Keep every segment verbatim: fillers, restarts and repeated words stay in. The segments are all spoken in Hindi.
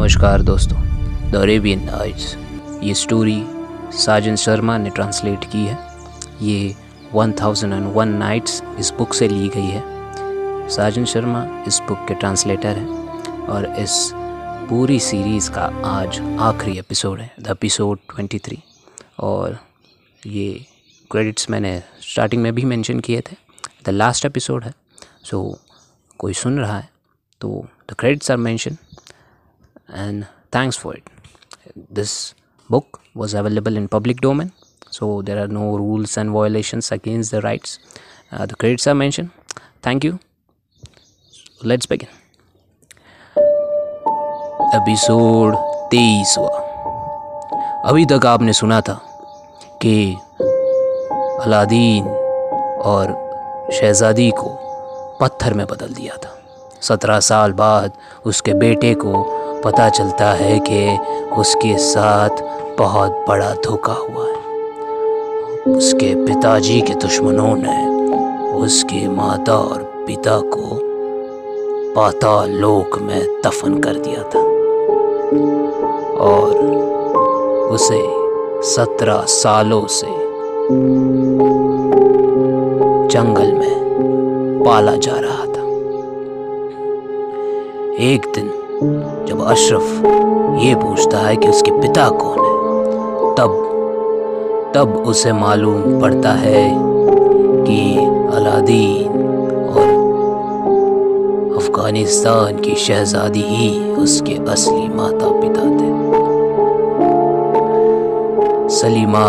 नमस्कार दोस्तों, द अरेबियन नाइट्स ये स्टोरी साजन शर्मा ने ट्रांसलेट की है। ये वन थाउज़ेंड वन नाइट्स इस बुक से ली गई है। साजन शर्मा इस बुक के ट्रांसलेटर हैं और इस पूरी सीरीज़ का आज आखिरी एपिसोड है, द एपिसोड ट्वेंटी थ्री। और ये क्रेडिट्स मैंने स्टार्टिंग में भी मेंशन किए थे, द लास्ट एपिसोड है। सो कोई सुन रहा है तो the credits are mention and thanks for it. This book was available in public domain, so there are no rules and violations against the rights. Uh, the credits are mentioned. Thank you. So let's begin. Episode तेईसवां। अभी तक आपने सुना था कि अलादीन और शहजादी को पत्थर में बदल दिया था। सत्रह साल बाद उसके बेटे को पता चलता है कि उसके साथ बहुत बड़ा धोखा हुआ है। उसके पिताजी के दुश्मनों ने उसकी माता और पिता को पाताल लोक में दफन कर दिया था और उसे सत्रह सालों से जंगल में पाला जा रहा था। एक दिन जब अशरफ ये पूछता है कि उसके पिता कौन है, तब तब उसे मालूम पड़ता है कि अलादीन और अफगानिस्तान की शहजादी ही उसके असली माता पिता थे। सलीमा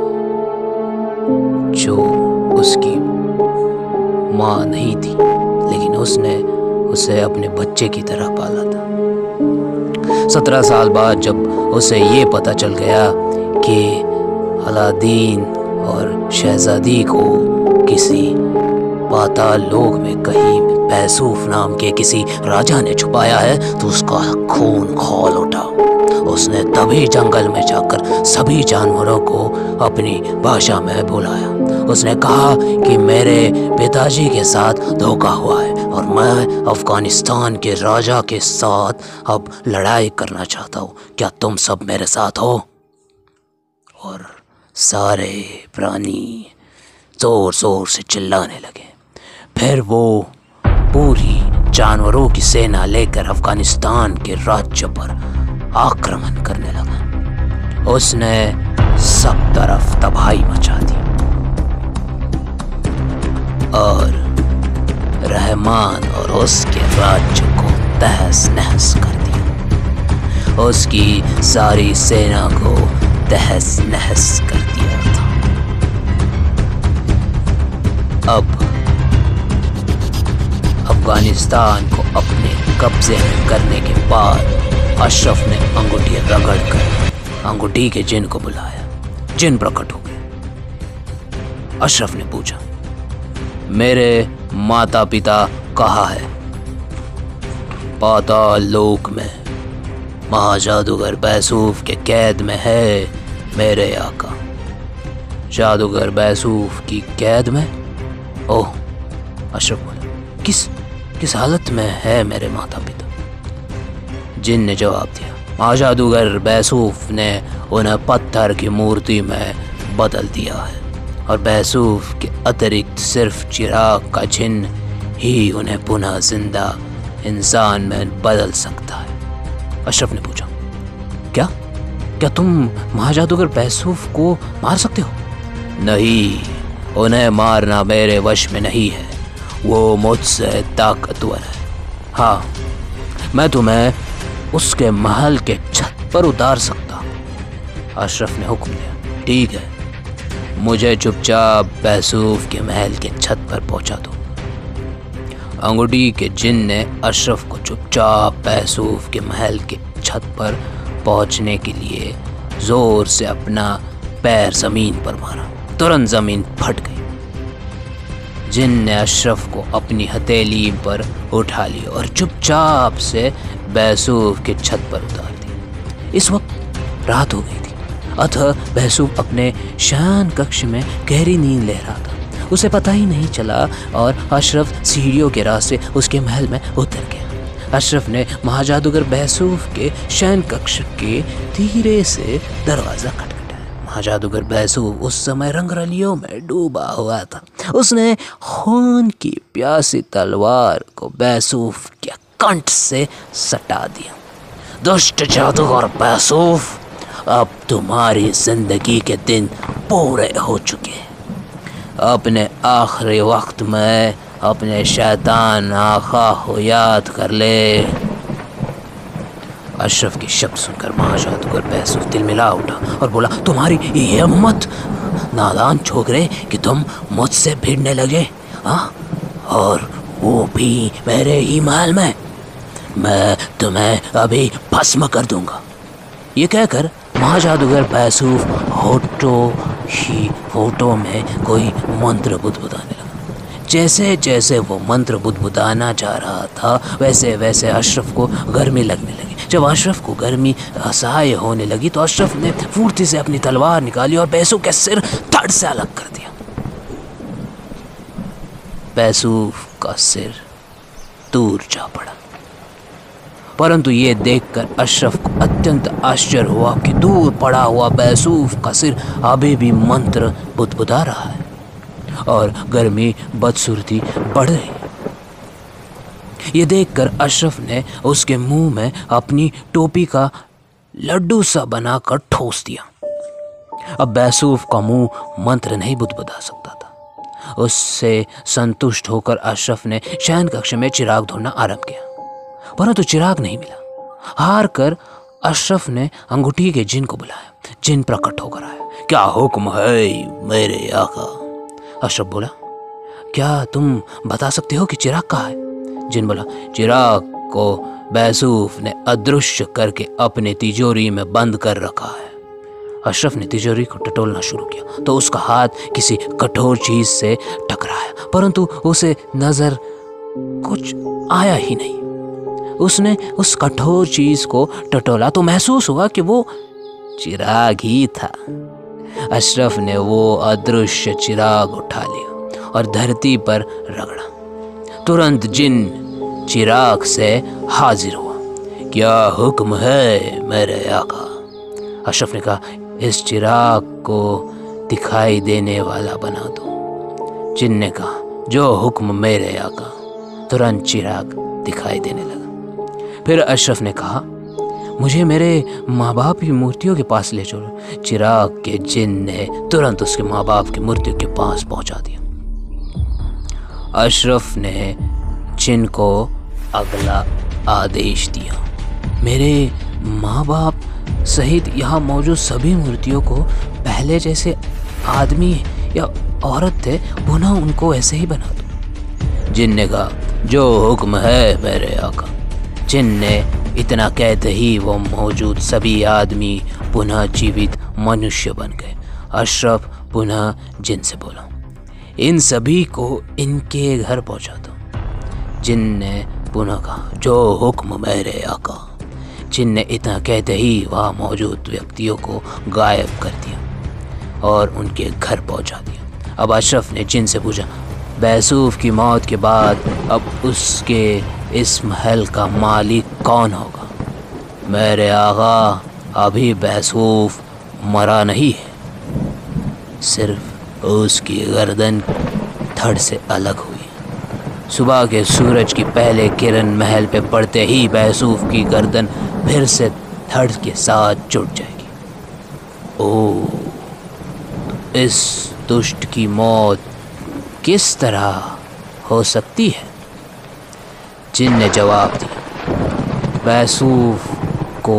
जो उसकी माँ नहीं थी, लेकिन उसने उसे अपने बच्चे की तरह पाला था। सत्रह साल बाद जब उसे ये पता चल गया कि अलादीन और शहजादी को किसी पाताल लोक में कहीं बैसूफ नाम के किसी राजा ने छुपाया है, तो उसका खून खौल उठा। उसने तभी जंगल में जाकर सभी जानवरों को अपनी भाषा में बुलाया। उसने कहा कि मेरे पिताजी के साथ धोखा हुआ है और मैं अफगानिस्तान के राजा के साथ अब लड़ाई करना चाहता हूँ। क्या तुम सब मेरे साथ हो? और सारे प्राणी जोर जोर से चिल्लाने लगे। फिर वो पूरी जानवरों की सेना लेकर अफगानिस्तान के राज्य पर आक्रमण करने लगा। उसने सब तरफ तबाही मचा दी और रहमान और उसके राज्य को तहस नहस कर दिया। उसकी सारी सेना को तहस नहस कर दिया था। अब अफगानिस्तान को अपने कब्जे में करने के बाद अशरफ ने अंगूठी रगड़कर अंगूठी के जिन को बुलाया। जिन प्रकट हो गए। अशरफ ने पूछा, मेरे माता पिता कहाँ है? पाताल लोक में महाजादूगर बैसूफ के कैद में है मेरे आका। जादूगर बैसूफ की कैद में? ओह, अशरफ बोला, किस किस हालत में है मेरे माता पिता? जिन ने जवाब दिया, महाजादूगर बैसूफ ने उन्हें पत्थर की मूर्ति में बदल दिया है और बैसूफ के अतिरिक्त सिर्फ चिराग का जिन ही उन्हें पुनः जिंदा इंसान में बदल सकता है। अशरफ ने पूछा, क्या क्या तुम महाजादूगर बैसूफ को मार सकते हो? नहीं, उन्हें मारना मेरे वश में नहीं है। वो मुझसे ताकतवर है। हाँ, मैं तुम्हें उसके महल के छत पर उतार सकता हूँ। अशरफ ने हुक्म दिया, ठीक है, मुझे चुपचाप बैसूफ के महल के छत पर पहुंचा दो। अंगूठी के जिन ने अशरफ को चुपचाप बैसूफ के महल के छत पर पहुंचने के लिए जोर से अपना पैर जमीन पर मारा। तुरंत जमीन फट गई। जिन ने अशरफ को अपनी हथेली पर उठा लिया और चुपचाप से बैसूफ के छत पर उतार दिया। इस वक्त रात हो गई थी, अतः बैसूफ अपने शयन कक्ष में गहरी नींद ले रहा था। उसे पता ही नहीं चला और अशरफ सीढ़ियों के रास्ते उसके महल में उतर गया। अशरफ ने महाजादूगर बैसूफ के शयन कक्ष के धीरे से दरवाजा खटखटाया। महाजादूगर बैसूफ उस समय रंगरलियों में डूबा हुआ था। उसने खून की प्यासी तलवार को बैसूफ के कंठ से सटा दिया। दुष्ट जादूगर बैसूफ, अब तुम्हारी जिंदगी के दिन पूरे हो चुके हैं। अपने आखिरी वक्त में अपने शैतान आका को याद कर ले। अशरफ के शब्द सुनकर महाजादूगर बैसूफ तिलमिला उठा और बोला, तुम्हारी ये हिम्मत, नादान छोकरे, कि तुम मुझसे भिड़ने लगे, हाँ, और वो भी मेरे ही महल में। मैं तुम्हें अभी भस्म कर दूंगा। ये कहकर महाजादूगर बैसूफ होठों ही होठों में कोई मंत्र बुदबुदाने लगा। जैसे जैसे वो मंत्र बुदबुदाना जा रहा था वैसे वैसे अशरफ को गर्मी लगने लगी। जब अशरफ को गर्मी असह्य होने लगी तो अशरफ ने फुर्ती से अपनी तलवार निकाली और बैसूफ के सिर धड़ से अलग कर दिया। बैसूफ का सिर दूर जा पड़ा, परंतु ये देखकर अशरफ को अत्यंत आश्चर्य हुआ कि दूर पड़ा हुआ बैसूफ का सिर अभी भी मंत्र बुदबुदा रहा है और गर्मी बदसूरती बढ़ रही। ये देखकर अशरफ ने उसके मुंह में अपनी टोपी का लड्डू सा बनाकर ठोस दिया। अब बैसूफ का मुंह मंत्र नहीं बुदबुदा सकता था। उससे संतुष्ट होकर अशरफ ने शयन कक्ष में चिराग ढूंढना आरंभ किया, परंतु चिराग नहीं मिला। हार कर अशरफ ने अंगूठी के जिन को बुलाया। जिन प्रकट होकर आया। क्या हुक्म है मेरे आका? अशरफ बोला, क्या तुम बता सकते हो कि चिराग कहाँ है? जिन बोला, चिराग को बैसूफ ने अदृश्य करके अपने तिजोरी में बंद कर रखा है। अशरफ ने तिजोरी को टटोलना शुरू किया तो उसका हाथ किसी कठोर चीज से टकराया, परंतु उसे नजर कुछ आया ही नहीं। उसने उस कठोर चीज को टटोला तो महसूस हुआ कि वो चिराग ही था। अशरफ ने वो अदृश्य चिराग उठा लिया और धरती पर रगड़ा। तुरंत जिन चिराग से हाजिर हुआ। क्या हुक्म है मेरे आका? अशरफ ने कहा, इस चिराग को दिखाई देने वाला बना दो। जिन ने कहा, जो हुक्म मेरे आका। तुरंत चिराग दिखाई देने लगा। फिर अशरफ ने कहा, मुझे मेरे माँ बाप की मूर्तियों के पास ले चलो। चिराग के जिन ने तुरंत उसके माँ बाप की मूर्तियों के पास पहुंचा दिया। अशरफ ने जिन को अगला आदेश दिया, मेरे माँ बाप सहित यहाँ मौजूद सभी मूर्तियों को पहले जैसे आदमी या औरत थे पुनः उनको ऐसे ही बना दो। जिन ने कहा, जो हुक्म है मेरे आका। जिन ने इतना कहते ही वो मौजूद सभी आदमी पुनः जीवित मनुष्य बन गए। अशरफ पुनः जिन से बोला, इन सभी को इनके घर पहुंचा दो। जिन ने पुनः कहा, जो हुक्म मेरे आका। जिन ने इतना कहते ही वहाँ मौजूद व्यक्तियों को गायब कर दिया और उनके घर पहुंचा दिया। अब अशरफ ने जिन से पूछा, बैसूफ की मौत के बाद अब उसके इस महल का मालिक कौन होगा? मेरे आका, अभी बैसूफ मरा नहीं है, सिर्फ उसकी गर्दन धड़ से अलग हुई। सुबह के सूरज की पहले किरण महल पे पड़ते ही बैसूफ की गर्दन फिर से धड़ के साथ जुड़ जाएगी। ओह, तो इस दुष्ट की मौत किस तरह हो सकती है? जिन ने जवाब दिया, बैसूफ को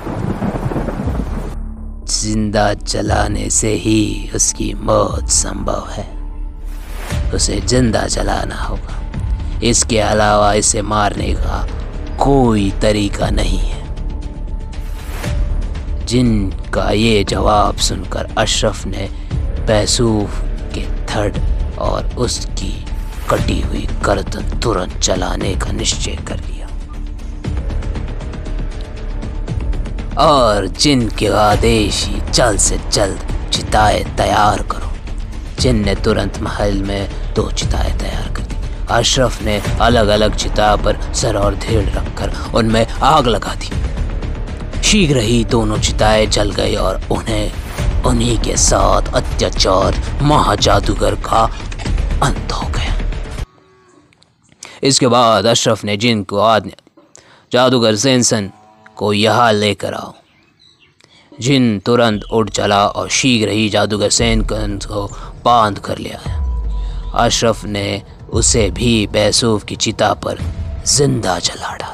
जिंदा जलाने से ही उसकी मौत संभव है। उसे जिंदा जलाना होगा, इसके अलावा इसे मारने का कोई तरीका नहीं है। जिनका ये जवाब सुनकर अशरफ ने बैसूफ के धड़ और उसकी कटी हुई गर्दन तुरंत जलाने का निश्चय कर लिया और जिन के आदेश ही जल्द से जल्द चिताएं तैयार करो। जिन ने तुरंत महल में दो चिताएं तैयार कर दी। अशरफ ने अलग अलग चिता पर सर और धीर रखकर उनमें आग लगा दी। शीघ्र ही दोनों चिताएं जल गई और उन्हें उन्हीं के साथ अत्याचार महाजादूगर का अंत हो गया। इसके बाद अशरफ ने जिन को आज्ञा, जादूगर सेंसन को यहाँ लेकर आओ। जिन तुरंत उठ चला और शीघ्र ही जादूगर सेंसन को बांध कर ले आया। अशरफ ने उसे भी बेसूफ की चिता पर जिंदा जला डाला।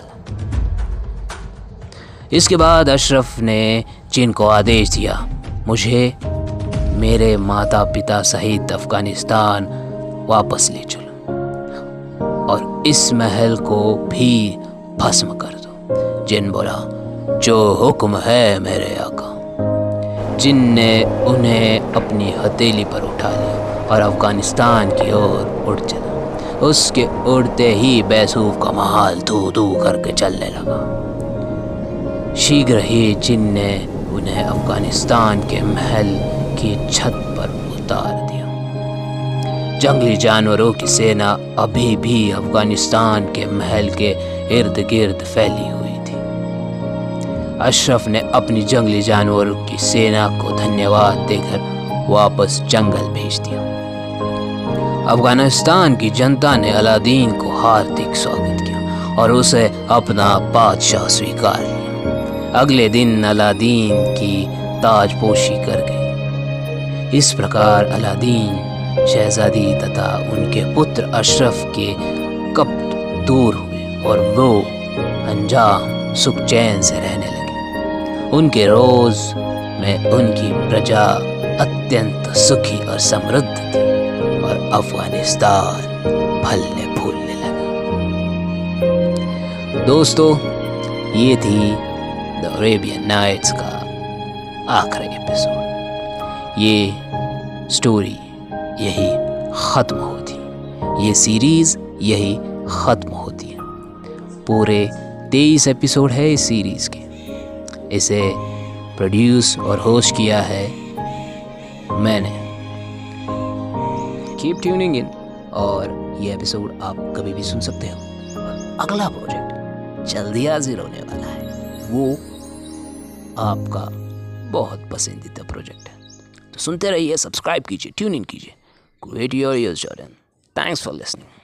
इसके बाद अशरफ ने जिन को आदेश दिया, मुझे मेरे माता पिता सहित अफगानिस्तान वापस ले चलो और इस महल को भी भस्म कर दो। जिन बोला, जो हुक्म है मेरे आका। जिन ने उन्हें अपनी हथेली पर उठा लिया और अफगानिस्तान की ओर उड़ चला। उसके उड़ते ही बेसूफ का महल धू धू करके चलने लगा। शीघ्र ही जिन ने उन्हें अफगानिस्तान के महल की छत पर उतार दिया। जंगली जानवरों की सेना अभी भी अफगानिस्तान के महल के इर्द गिर्द फैली हुई थी। अशरफ ने अपनी जंगली जानवरों की सेना को धन्यवाद देकर वापस जंगल भेज दिया। अफगानिस्तान की जनता ने अलादीन को हार्दिक स्वागत किया और उसे अपना बादशाह स्वीकार लिया। अगले दिन अलादीन की ताजपोशी कर गई। इस प्रकार अलादीन, शहजादी तथा उनके पुत्र अशरफ के कपट दूर हुए और वो अंजाम सुख चैन से रहने लगे। उनके रोज में उनकी प्रजा अत्यंत सुखी और समृद्ध थी और अफगानिस्तान फलने फूलने लगा। दोस्तों, ये थी द अरेबियन नाइट्स का आखिरी एपिसोड। ये स्टोरी यही ख़त्म होती, ये सीरीज़ यही ख़त्म होती है। पूरे तेईस एपिसोड है इस सीरीज़ के। इसे प्रोड्यूस और होस्ट किया है मैंने। कीप ट्यूनिंग इन, और ये एपिसोड आप कभी भी सुन सकते हो। और अगला प्रोजेक्ट जल्दी हाजिर होने वाला है, वो आपका बहुत पसंदीदा प्रोजेक्ट है। तो सुनते रहिए, सब्सक्राइब कीजिए, ट्यून इन कीजिए। Great your ears Jordan. Thanks for listening.